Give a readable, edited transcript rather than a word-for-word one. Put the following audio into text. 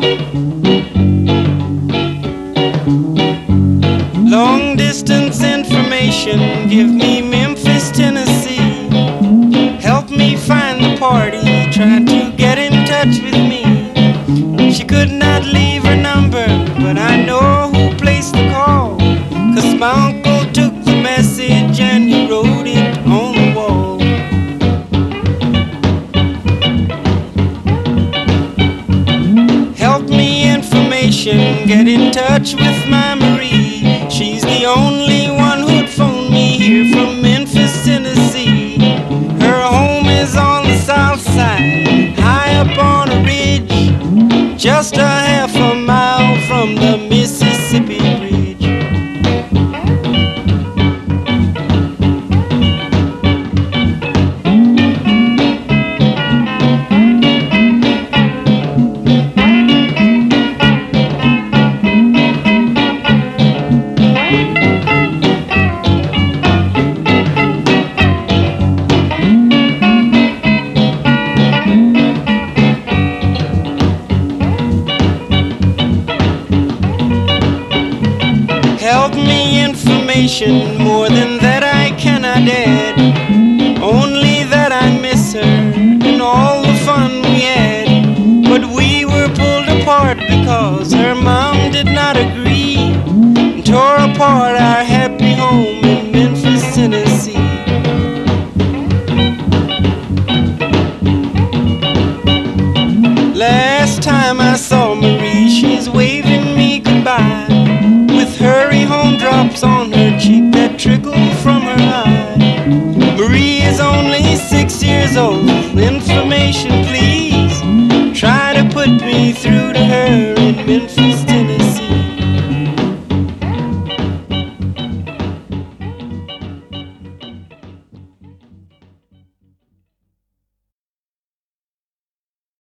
Long distance information, give me Memphis, Tennessee. Help me find the party, try to get in touch with me. She could not leave her number, but I know who placed the call, 'cause my uncle took the message and he wrote it on the wall. Help me information, get in touch with my Marie. She's the only one who'd phone me here from Memphis, Tennessee. Her home is on the south side, high up on a ridge, just a half a mile from the Mississippi Bridge. Help me information, more than that I cannot add. Only that I miss her and all the fun we had. But we were pulled apart because her mom did not agree, and tore apart our happy home in Memphis, Tennessee. Last time I saw Marie, she's waving me goodbye, with hurry home drops on her cheek that trickle from her eye. Marie is only 6 years old. Information, please. Try to put me through to her in Memphis.